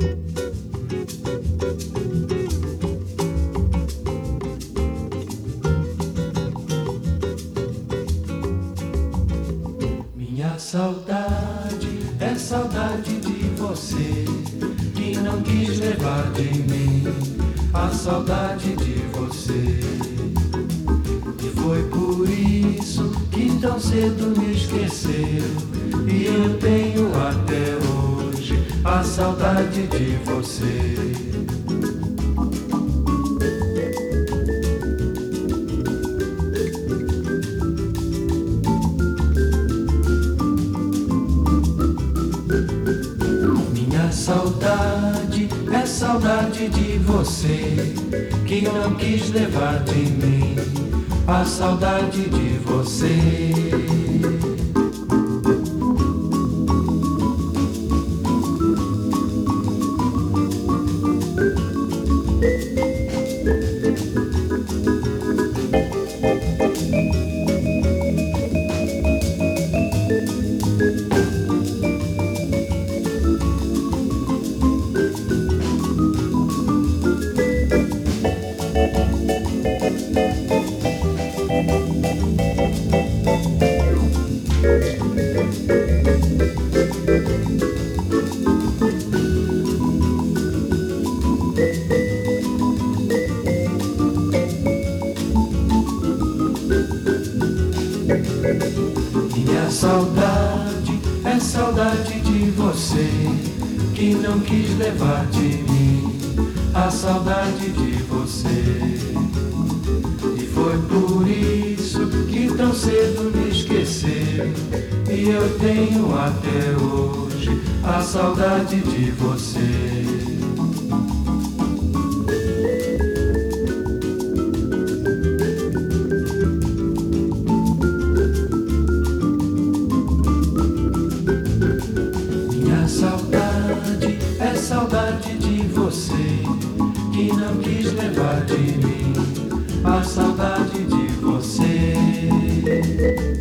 Minha saudade é saudade de você, que não quis levar de mim a saudade de você. E foi por isso que tão cedo me esqueceu, e eu tenho até hoje a saudade de você. Saudade é saudade de você, que não quis levar de mim a saudade de você. Minha saudade é saudade de você, que não quis levar de mim a saudade de você. E foi por isso que tão cedo me esqueceu, e eu tenho até hoje a saudade de você. Saudade é saudade de você, que não quis levar de mim a saudade de você.